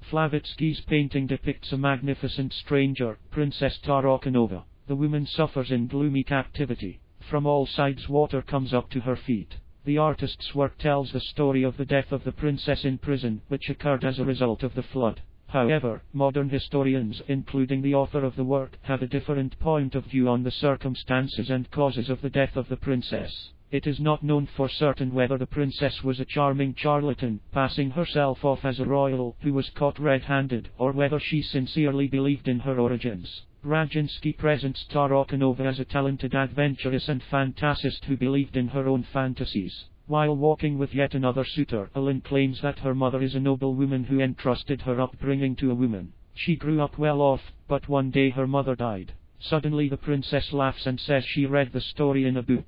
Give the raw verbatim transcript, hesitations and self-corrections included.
Flavitsky's painting depicts a magnificent stranger, Princess Tarokhanova. The woman suffers in gloomy captivity. From all sides water comes up to her feet. The artist's work tells the story of the death of the princess in prison, which occurred as a result of the flood. However, modern historians, including the author of the work, have a different point of view on the circumstances and causes of the death of the princess. It is not known for certain whether the princess was a charming charlatan, passing herself off as a royal who was caught red-handed, or whether she sincerely believed in her origins. Rajinsky presents Tarokhanova as a talented adventuress and fantasist who believed in her own fantasies. While walking with yet another suitor, Ellen claims that her mother is a noble woman who entrusted her upbringing to a woman. She grew up well off, but one day her mother died. Suddenly the princess laughs and says she read the story in a book.